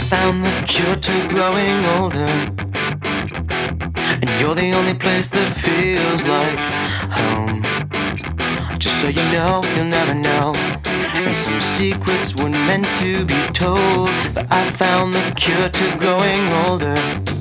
found the cure to growing older, and you're the only place that feels like home. Just so you know, you'll never know, and some secrets weren't meant to be told, but I found the cure to growing older.